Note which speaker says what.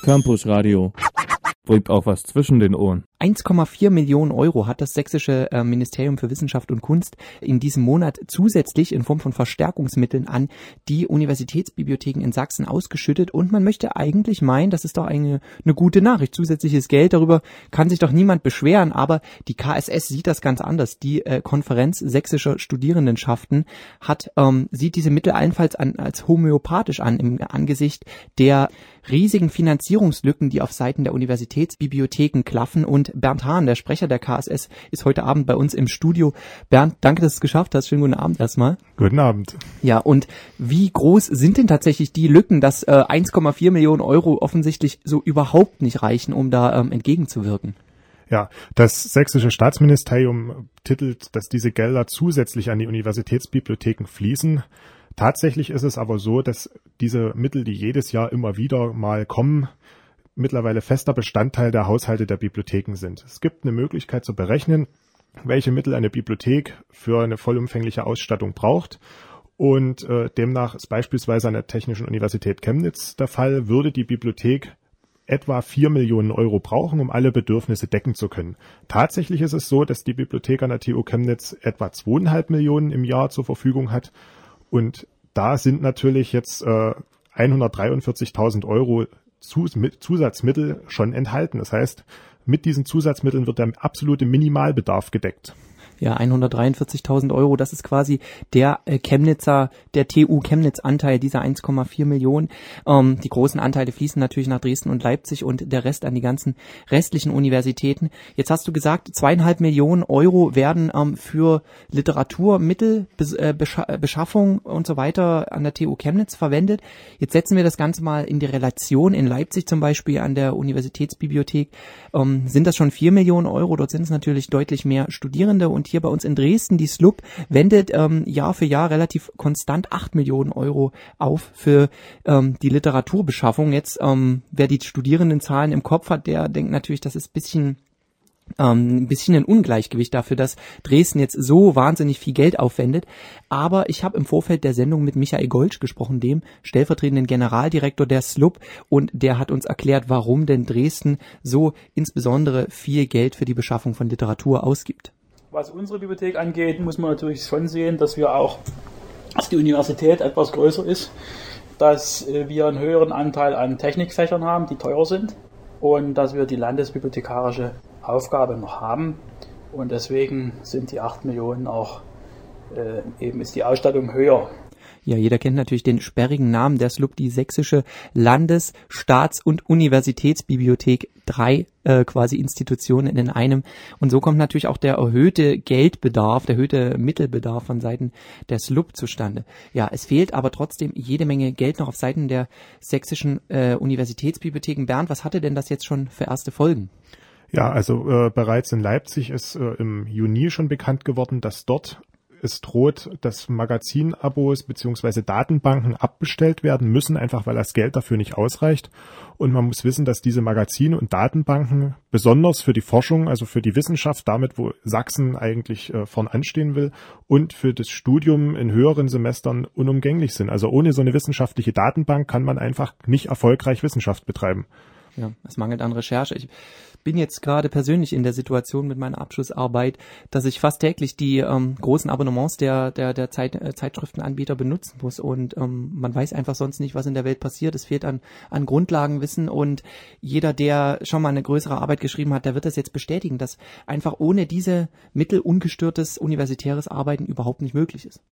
Speaker 1: Campus Radio. Bringt auch was zwischen den Ohren.
Speaker 2: 1,4 Millionen Euro hat das sächsische Ministerium für Wissenschaft und Kunst in diesem Monat zusätzlich in Form von Verstärkungsmitteln an die Universitätsbibliotheken in Sachsen ausgeschüttet. Und man möchte eigentlich meinen, das ist doch eine gute Nachricht. Zusätzliches Geld, darüber kann sich doch niemand beschweren. Aber die KSS sieht das ganz anders. Die Konferenz sächsischer Studierendenschaften sieht diese Mittel allenfalls als homöopathisch an im Angesicht der riesigen Finanzierungslücken, die auf Seiten der Universitätsbibliotheken klaffen. Und Bernd Hahn, der Sprecher der KSS, ist heute Abend bei uns im Studio. Bernd, danke, dass du es geschafft hast. Schönen guten Abend erstmal.
Speaker 3: Guten Abend.
Speaker 2: Ja, und wie groß sind denn tatsächlich die Lücken, dass 1,4 Millionen Euro offensichtlich so überhaupt nicht reichen, um da entgegenzuwirken?
Speaker 3: Ja, das sächsische Staatsministerium titelt, dass diese Gelder zusätzlich an die Universitätsbibliotheken fließen. Tatsächlich ist es aber so, dass diese Mittel, die jedes Jahr immer wieder mal kommen, mittlerweile fester Bestandteil der Haushalte der Bibliotheken sind. Es gibt eine Möglichkeit zu berechnen, welche Mittel eine Bibliothek für eine vollumfängliche Ausstattung braucht. Und demnach ist beispielsweise an der Technischen Universität Chemnitz der Fall, würde die Bibliothek etwa 4 Millionen Euro brauchen, um alle Bedürfnisse decken zu können. Tatsächlich ist es so, dass die Bibliothek an der TU Chemnitz etwa 2,5 Millionen im Jahr zur Verfügung hat. Und da sind natürlich jetzt 143.000 Euro Zusatzmittel schon enthalten. Das heißt, mit diesen Zusatzmitteln wird der absolute Minimalbedarf gedeckt.
Speaker 2: Ja, 143.000 Euro, das ist quasi der TU Chemnitz Anteil dieser 1,4 Millionen. Die großen Anteile fließen natürlich nach Dresden und Leipzig und der Rest an die ganzen restlichen Universitäten. Jetzt hast du gesagt, 2,5 Millionen Euro werden für Literaturmittel, Beschaffung und so weiter an der TU Chemnitz verwendet. Jetzt setzen wir das Ganze mal in die Relation. In Leipzig zum Beispiel an der Universitätsbibliothek sind das schon 4 Millionen Euro. Dort sind es natürlich deutlich mehr Studierende. Und hier bei uns in Dresden, die SLUB, wendet Jahr für Jahr relativ konstant 8 Millionen Euro auf für die Literaturbeschaffung. Jetzt, wer die Studierendenzahlen im Kopf hat, der denkt natürlich, das ist ein bisschen ein Ungleichgewicht dafür, dass Dresden jetzt so wahnsinnig viel Geld aufwendet. Aber ich habe im Vorfeld der Sendung mit Michael Goltsch gesprochen, dem stellvertretenden Generaldirektor der SLUB, und der hat uns erklärt, warum denn Dresden so insbesondere viel Geld für die Beschaffung von Literatur ausgibt.
Speaker 4: Was unsere Bibliothek angeht, muss man natürlich schon sehen, dass die Universität etwas größer ist, dass wir einen höheren Anteil an Technikfächern haben, die teuer sind, und dass wir die landesbibliothekarische Aufgabe noch haben. Und deswegen sind die 8 Millionen auch, ist die Ausstattung höher.
Speaker 2: Ja, jeder kennt natürlich den sperrigen Namen der SLUB, die Sächsische Landes-, Staats- und Universitätsbibliothek, 3 quasi Institutionen in einem. Und so kommt natürlich auch der erhöhte Geldbedarf, der erhöhte Mittelbedarf von Seiten der SLUB zustande. Ja, es fehlt aber trotzdem jede Menge Geld noch auf Seiten der sächsischen Universitätsbibliotheken. Bernd, was hatte denn das jetzt schon für erste Folgen?
Speaker 3: Ja, also bereits in Leipzig ist im Juni schon bekannt geworden, dass dort es droht, dass Magazinabos bzw. Datenbanken abbestellt werden müssen, einfach weil das Geld dafür nicht ausreicht. Und man muss wissen, dass diese Magazine und Datenbanken besonders für die Forschung, also für die Wissenschaft, damit wo Sachsen eigentlich vorn anstehen will, und für das Studium in höheren Semestern unumgänglich sind. Also ohne so eine wissenschaftliche Datenbank kann man einfach nicht erfolgreich Wissenschaft betreiben.
Speaker 2: Ja, es mangelt an Recherche. Ich bin jetzt gerade persönlich in der Situation mit meiner Abschlussarbeit, dass ich fast täglich die großen Abonnements der Zeitschriftenanbieter benutzen muss, und man weiß einfach sonst nicht, was in der Welt passiert. Es fehlt an Grundlagenwissen, und jeder, der schon mal eine größere Arbeit geschrieben hat, der wird das jetzt bestätigen, dass einfach ohne diese Mittel ungestörtes universitäres Arbeiten überhaupt nicht möglich ist.